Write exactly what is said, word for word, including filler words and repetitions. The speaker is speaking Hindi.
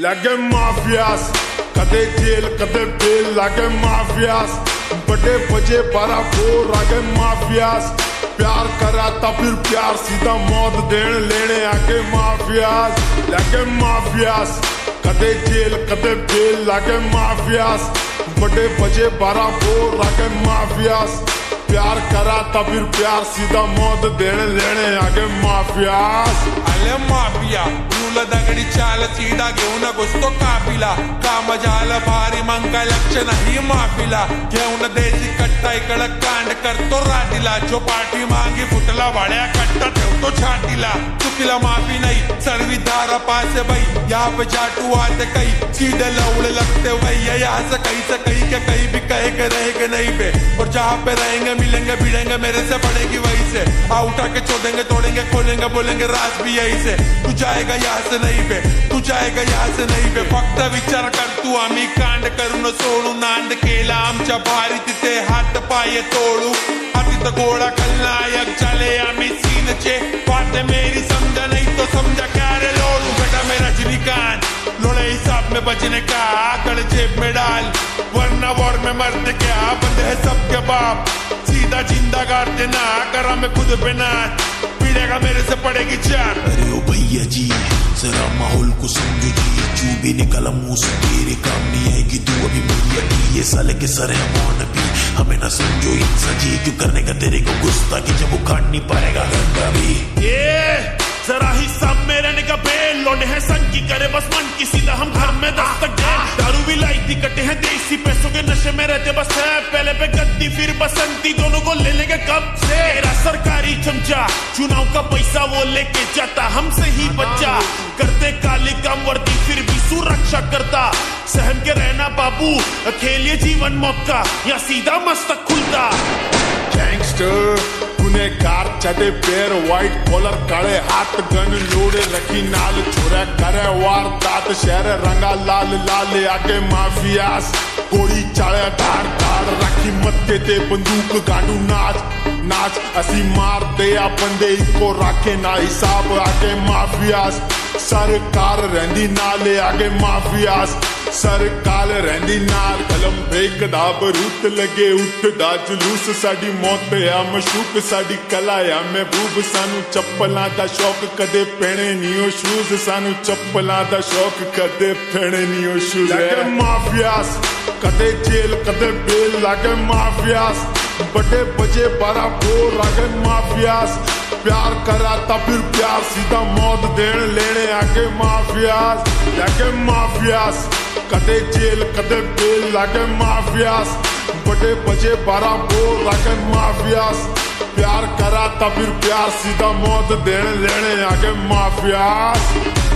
लगे माफियास, कदे जेल कदे बेल लगे माफियास, बड़े बजे बारह फोर आगे माफियास, प्यार करा था फिर प्यार सीधा मौत देने लेने आगे माफियास, लगे माफियास, कदे जेल कदे बेल लगे माफियास, बड़े बजे बारह फोर आगे माफियास, प्यार करा था फिर प्यार सीधा मौत देने लेने आगे माफियास. अले माफिया तुला दगडी चाल सीधा घेऊन घुसतो काफिला, काम झालं भारी मग काय लक्ष नाही माफिला, घेऊन देशी कट्टा इकडं कांड करतो राटीला, जो पाठी मागे फुटला वाड्या कट्टा ठेवतो छातीला, चुकीला माफी नहीं सर्वी धारा पास भाई, यहाँ पे जाटू आते कई सीधे लौड़े लगते वही, यहाँ से कहीं से कहीं के कहीं भी कहे के रहेंगे नहीं पे, और जहाँ पे रहेंगे मिलेंगे भिड़ेंगे मेरे से पड़ेगी वही से, आ उठा के छोड़ेंगे तोड़ेंगे खोलेंगे बोलेंगे राज भी यही से, तू जाएगा यहाँ से नहीं पे, तू जाएगा यहाँ से नहीं पे, फक्त विचार कर तू आम्ही कांड करून सोडू, नांद केला आमच्या भारी तिथे हात पाय तोडू, हाती तो घोडा खलनायक चले आम्ही सीनचे, बातें मेरी समझा नहीं तो समझा क्या रे लोडू, बेटा मेरा रजनीकांत लोड़े हिसाब में बचने का आकड़ जेब में डाल, वरना वॉर में मरते क्या बंद है सबके बाप, सीधा जिंदा गाड़ देना करा मैं खुद पे ना, पीड़ेगा मेरे से पड़ेगी जान. अरे ओ भैया जी जरा माहौल को समझो जी, चूबे निकला मुंह से तेरे काम नहीं आएगी तू अभी भैया की, ये साले के सर है मौन भी हमें ना समझो इंसान जी, क्यों करने का तेरे को गुस्सा कि जब वो काट नहीं पाएगा गंदा भी. ये जरा हिस्सा में रहने का बेल लौटे हैं संग की करे बस मन की, सीधा हम घर में दस्तक दे, दारू भी लाई थी कटे हैं देसी पैसों के नशे में रहते बस है, पहले पे गद्दी फिर बसंती दोनों को ले लेंगे कब से, तेरा सरकारी चमचा चुनाव का पैसा वो लेके जाता हमसे ही बच्चा, करते काली काम वर्दी फिर भी सुरक्षा करता, सहम के रहना बाबू खेलिए जीवन मौत का या सीधा मस्तक खुलता. गैंगस्टर गुनेगार चढ़े पैर व्हाइट कॉलर काले हाथ गन लोड़े रखी नाल छोरा करे वारदात, शहर रंगा लाल लाल आगे माफियास, गोली चाले धार धार रखी मत्थे ते बंदूक गाड़ू नाच नाच, असी मार दे आ बंदे इको राखे ना हिसाब आगे माफियास, सरकार रहंदी नाले आगे माफियास, सरकार रहंदी नाल कलम बेकदा बरूत लगे उठदा जुलूस, साडी मौत आ मशूक साडी कला आ महबूब, सानू चप्पलां दा शौक कदे पहने नियो शूज, सानू चप्पलां दा शौक कदे पहने नियो शूज. लगे माफियास, कदे जेल कदे बेल लगे माफियास, बड़े बजे बारह फोर लगे माफियास, प्यार करा था फिर प्यार सीधा मौत देने लेने आगे माफियास, लगे माफियास, कदे जेल कदे बेल लगे माफियास, बड़े बजे बारह फोर लगे माफियास, प्यार करा था फिर प्यार सीधा मौत देने लेने आगे माफियास.